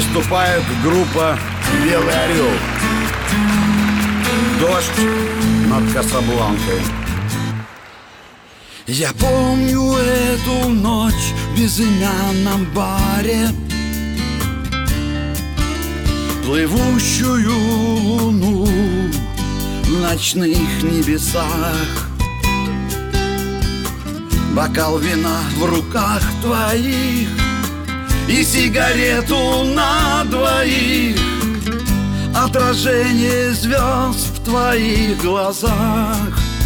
выступает группа «Белый орел». Дождь над Касабланкой. Я помню эту ночь в безымянном баре, плывущую луну в ночных небесах. Бокал вина в руках твоих и сигарету на двоих, отражение звезд в твоих глазах.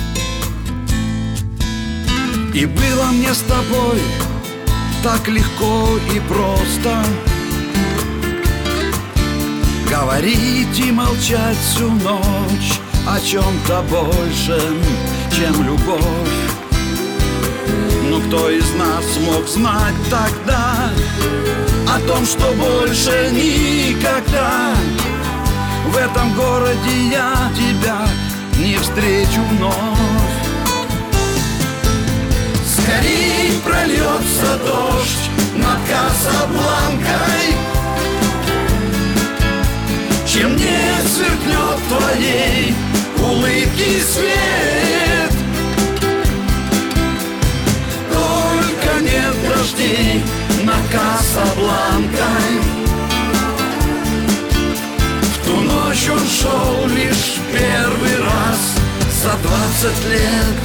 И было мне с тобой так легко и просто говорить и молчать всю ночь о чем-то большем, чем любовь. Но кто из нас мог знать тогда о том, что больше никогда в этом городе я тебя не встречу вновь? Скорей прольется дождь над Касабланкой, чем не сверкнет твоей улыбки свет. Только нет дождей над Касабланкой. В ту ночь он шел лишь первый раз за 20 лет.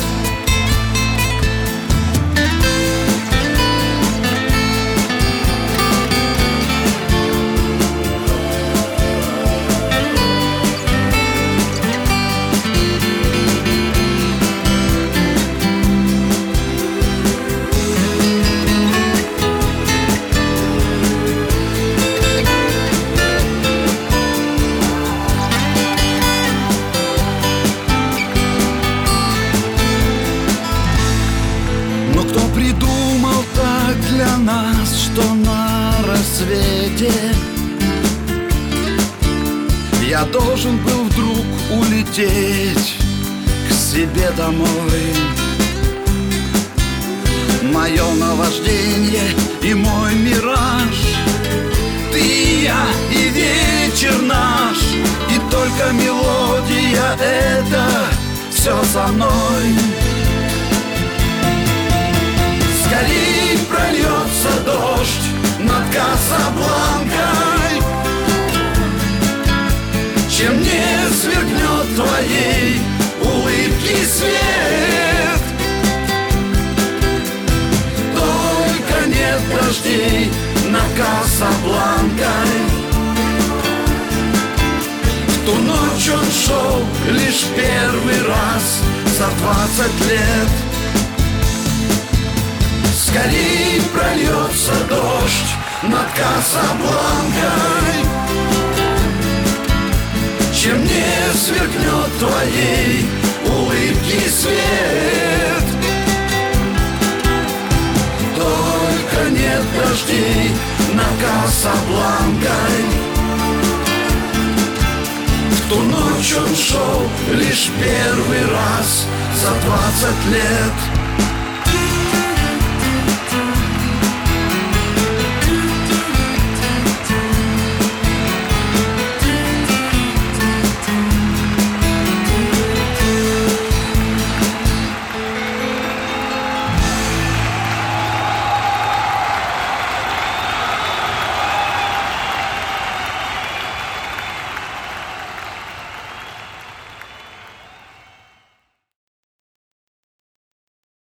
Придумал так для нас, что на рассвете я должен был вдруг улететь к себе домой. Мое наваждение и мой мираж, ты и я и вечер наш, и только мелодия эта все со мной. Скорей прольется дождь над Касабланкой, чем не сверкнет твоей улыбки свет. Только нет дождей над Касабланкой. В ту ночь он шел лишь первый раз за 20 лет. Скорей прольется дождь над Касабланкой, чем не сверкнет твоей улыбки свет. Только нет дождей над Касабланкой. В ту ночь он шел лишь первый раз за 20 лет.